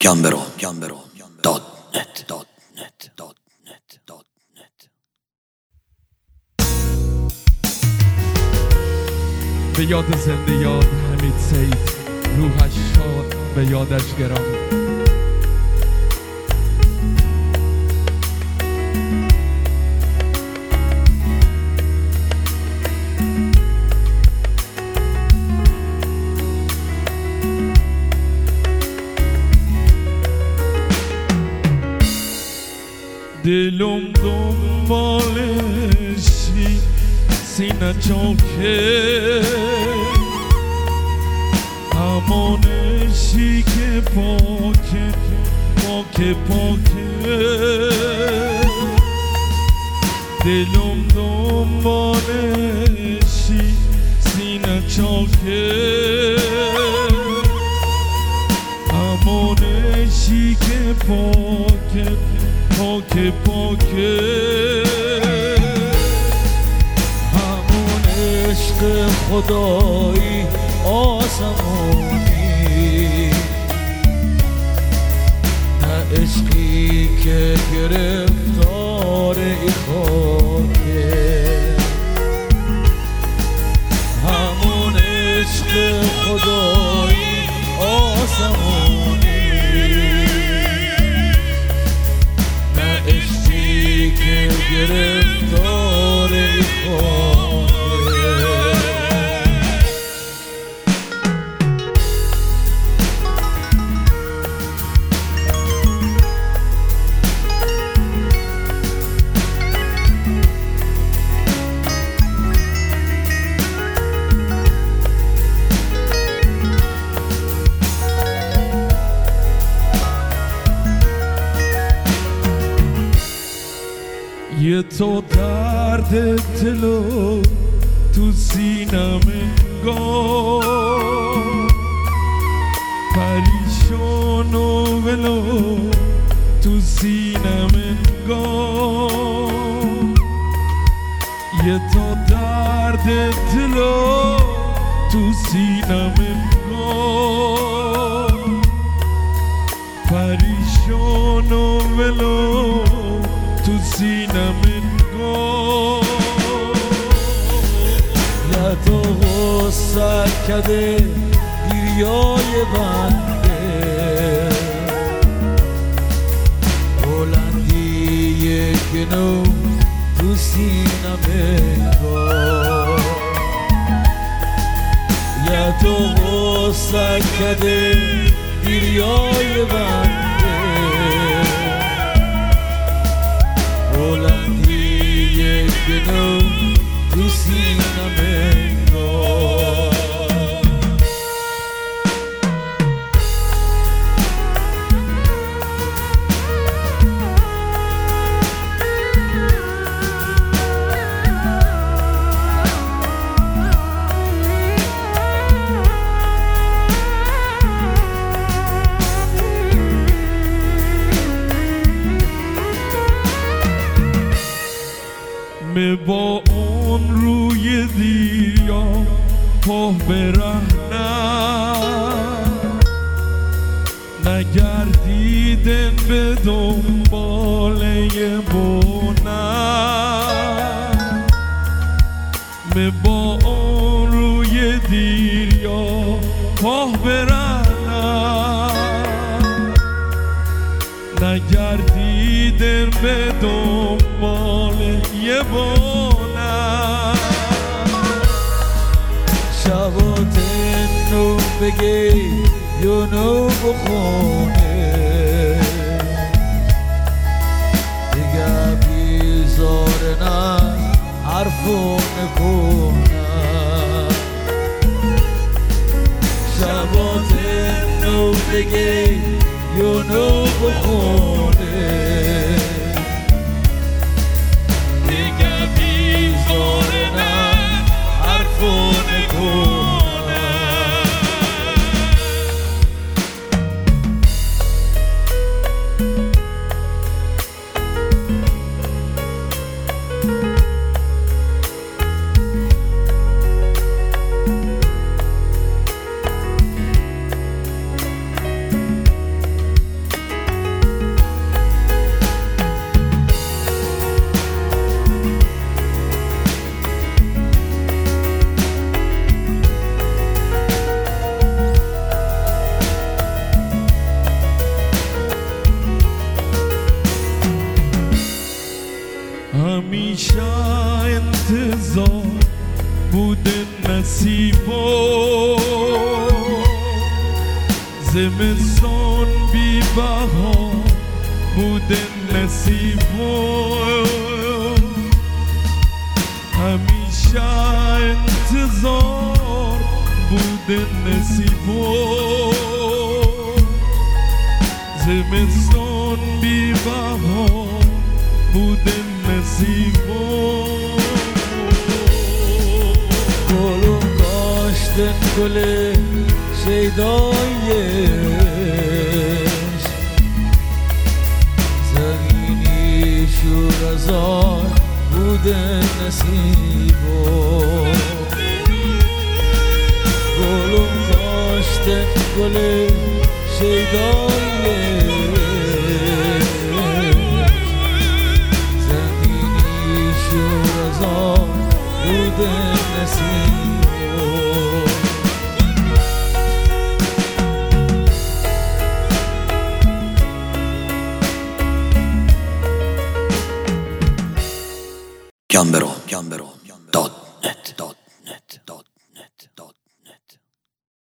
gamberå.net. به یاد زنده یاد حمید سید، روحش شاد، به یادش گرامی. دلم دنبالشی سینه چاکه، همانشی که پاکه دلم دنبالشی سینه چاکه، همانشی که پاکه همون عشق خدایی آسمونی، نه عشقی که گرفتار ای خاکه. همون عشق خدایی آسمونی، که گرفتار ای یه تو درد دلو تو سینم انگار، پریشان و ولو تو سینم انگار. یه تو درد دلو تو سینم انگار، پریشان و ولو تو سینم انگار. یا تو غصه کده گریای بنده، بلندی گنو تو سینم انگار. یا تو غصه کده گریای بنده، بلندی گنو تو سینم انگار. با اون روی دیا پاه برهنم، نگردیدن به دنباله بونم. با اون روی دیا پاه برهنم، نگردیدن به دنباله بونم. شبات نو بگی یا نو بخونه، دیگه بیزار نه حرفو نکنم. شبات نو بگی یا نو بخونه، بوده نصیبم همیشه انتظار بوده نصیبم زمستان بی بهار بوده نصیبم گلو کاشتن گل شیدایش زمینی شورزار بوده نصیبم گلو کاشتن گل شیدایش زمینی شورزار بوده نصیبم Gambero.